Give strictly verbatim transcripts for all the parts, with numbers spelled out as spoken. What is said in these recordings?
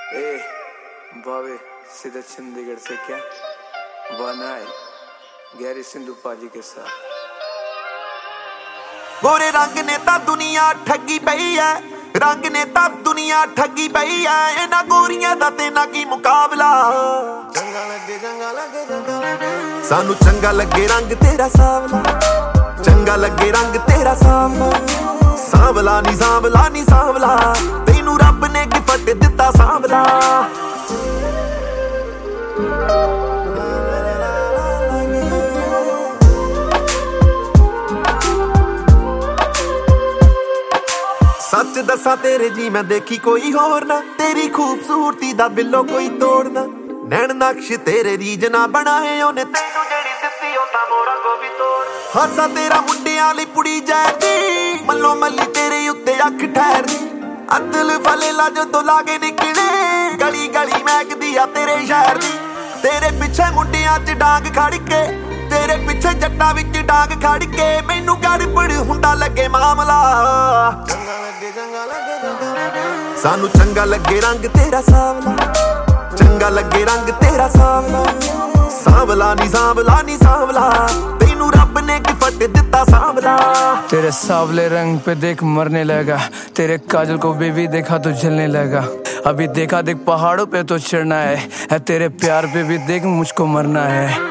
ए बावे सीधा चंडीगढ़ से क्या बनाए गैरी सिंधु पाजी के साथ। गोरे रंग ने ता दुनिया ठगी पई है, रंग ने ता दुनिया ठगी पई है। इन्हां गोरियां दा ते ना की मुकाबला। चंगा लगे चंगा लगे चंगा लगे सानू चंगा लगे रंग तेरा सावला, चंगा लगे रंग तेरा सावला। सांवला नी सांवला नी सांवला, तैनू रब ने गिफ्ट दिता सांवला। सच दसा तेरे जी मैं देखी कोई होर ना, तेरी खूबसूरती दा बिल्लो कोई तोड़ना। नैन नक्श तेरे रीज ना बनाए ओने, तैनू जेड़ी दित्ती ओ तां मोरा को भी तोड़। हासा तेरा मुंडियां लई पुड़ी जाती, मल्लो मल्ली तेरे उत्ते अख ठहरदी। अदल फले ला जो लागे निकले, गली गली महकदी आ तेरे शहर दी। तेरे पिछे मुंडियां च डांग खड़ के, तेरे पिछे जट्टां विच डांग खड़ के, मैनू गड़बड़ हुंदा लगे मामला। चंगा लगे चंगा लगे चंगा लगे सानू चंगा लगे रंग तेरा सावला, चंगा लगे रंग तेरा सावला। सांवला नी सांवला नी सांवला, तैनू रब ने गिफ्ट दिता सांवला। तेरे सावले रंग पे देख मरने लगा, तेरे काजल को बेबी देखा तो जलने लगा। अभी देखा देख पहाड़ों पे तो चढ़ना है, है तेरे प्यार पे भी देख मुझको मरना है।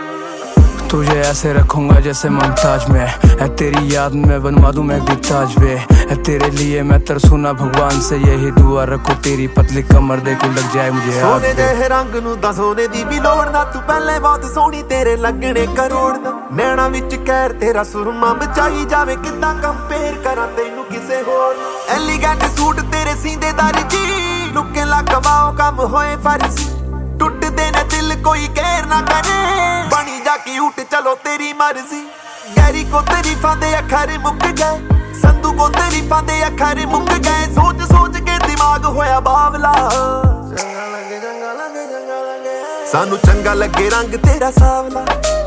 तुझे ऐसे रखूंगा जैसे मुमताज में, है तेरी याद में बनवा दूं मैं भी ताज वे। है तेरे लिए मैं तरसूना भगवान से, यही दुआ रखो तेरी पतली कमर देखो लग जाए मुझे। सोने दे रंग नू दा सोने दी भी लोड़ ना, तू पहले बहुत सोहनी तेरे लगने करोड़ ना। नैना विच कहर तेरा सुरमा बचाई जावे, किद्दां कंपेयर करा तैनू किसे होर। एलिगेंट सूट तेरे सींदे दारी जी, लुके ला कमाओ कम होए फर्जी। टुट देना दिल कोई कहर ना करे, बनी जा क्यूट चलो तेरी मर्जी। गैरी को तारीफां दे अखर मुक गए, संधू को तारीफां दे अखर मुक गए। सोच सोच के दिमाग होया बावला। चंगा लगे चंगा लगे चंगा लगे सानू चंगा लगे रंग तेरा सावला,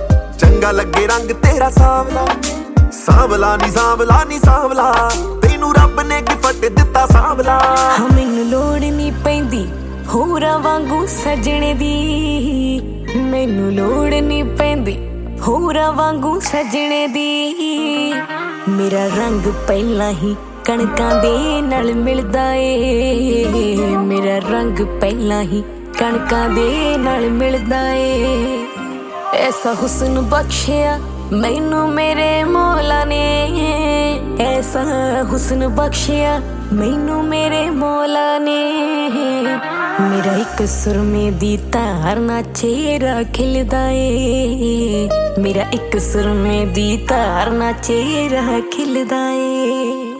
चंगा लगे रंग तेरा सावला। सांवला नी सांवला नी सांवला, तैनू रब ने गिफ्ट दिता सांवला। मैनू लोड़ नी पैंदी होरा वांगू सजने दी, मैनू लोड़ नी पैंदी होरा वांगू सजने दी। मेरा रंग पहला ही कणकां दे नाल मिलदा ए, मेरा रंग पहला ही कणकां दे नाल मिलदा ए। ऐसा हुस्न बख्शिया मैनू मेरे मौला ने, ऐसा हुस्न बख्शिया मैनू मेरे मौला ने। मेरा एक सुरमे दी तार ना चेहरा खिलदा ए, मेरा एक सुरमे दी तार ना चेहरा खिलदा ए।